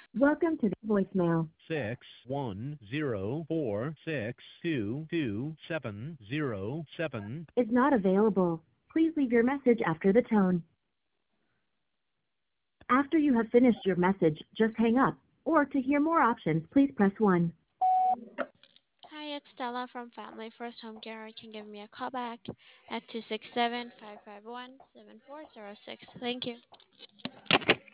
Welcome to the voicemail. 61046222707 Is not available. Please leave your message after the tone. After you have finished your message, just hang up. Or to hear more options, please press 1. Hi, it's Stella from Family First Home Care. You can give me a call back at 267-551-7406. Thank you.